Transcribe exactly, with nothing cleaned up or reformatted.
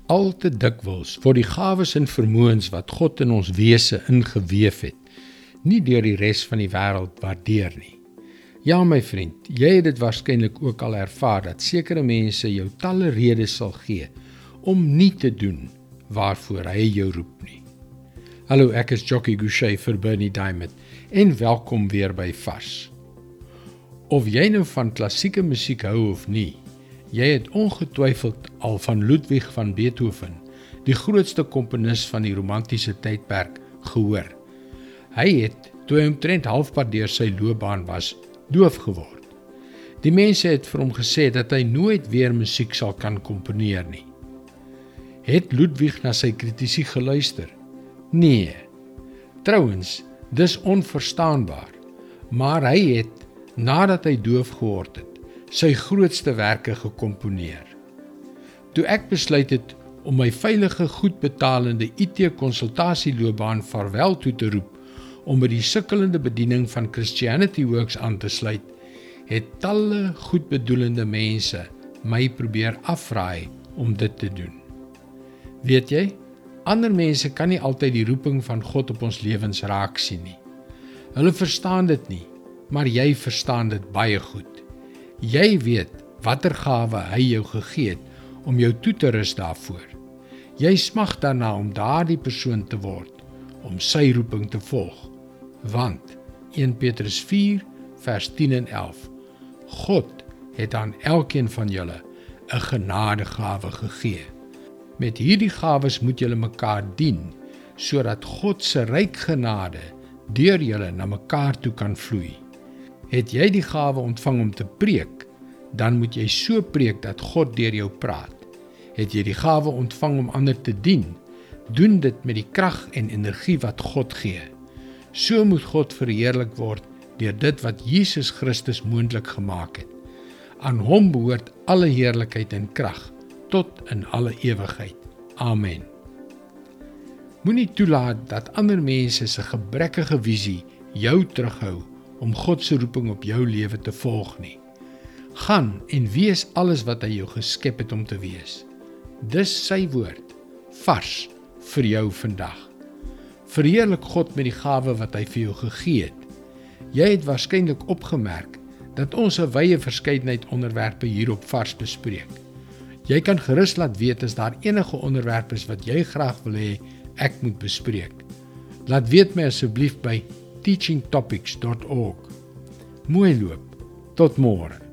Al te dikwels word die gawes en vermoëns wat God in ons wese ingeweef het, nie deur die res van die wêreld waardeer nie. Ja, my vriend, jy het dit waarskynlik ook al ervaar dat sekere mense jou talle redes sal gee om nie te doen waarvoor hy jou roep nie. Hallo, ek is Jockey Gouchee vir Bernie Diamond en welkom weer by Vars. Of jy nou van klassieke musiek hou of nie, jy het ongetwyfeld al van Ludwig van Beethoven, die grootste komponis van die romantiese tydperk, gehoor. Hy het, toe hy omtrent halfpad deur sy loopbaan was, doof geword. Die mense het vir hom gesê dat hy nooit weer musiek sal kan komponeer nie. Het Ludwig na sy kritici geluister? Nee. Trouwens, dis onverstaanbaar, maar hy het, nadat hy doof geword het, sy grootste werke gekomponeer. Toe ek besluit het om my veilige, goed betalende I T-konsultasieloopbaan vaarwel toe te roep, om by die sukkelende bediening van Christianity Works aan te sluit, het talle goedbedoelende mense my probeer afraai om dit te doen. Weet jy, ander mense kan nie altyd die roeping van God op ons lewens raak sien nie. Hulle verstaan dit nie, maar jy verstaan dit baie goed. Jy weet watter gawe hy jou gegee het om jou toe te rus daarvoor. Jy smag daarna om daardie persoon te word, om sy roeping te volg. Want, Eerste Petrus vier, vers tien en elf, God het aan elkeen van julle 'n genadegawe gegee. Met hierdie gawes moet julle mekaar dien, sodat God se ryk genade deur julle na mekaar toe kan vloei. Het jy die gawe ontvang om te preek, dan moet jy so preek dat God deur jou praat. Het jy die gawe ontvang om ander te dien, doen dit met die krag en energie wat God gee. So moet God verheerlik word deur dit wat Jesus Christus moontlik gemaak het. Aan hom behoort alle heerlikheid en krag, tot in alle ewigheid. Amen. Moenie toelaat dat ander mense se gebrekkige visie jou terughou om God se roeping op jou lewe te volg nie. Gaan en wees alles wat hy jou geskep het om te wees. Dis sy woord, vars vir jou vandag. Verheerlik God met die gawe wat hy vir jou gegee het. Jy het waarskynlik opgemerk dat ons 'n wye verskeidenheid onderwerpe hier op Vars bespreek. Jy kan gerus laat weet as daar enige onderwerp is wat jy graag wil hê ek moet bespreek. Laat weet my asseblief by teaching topics dot org. Mooi loop, tot môre.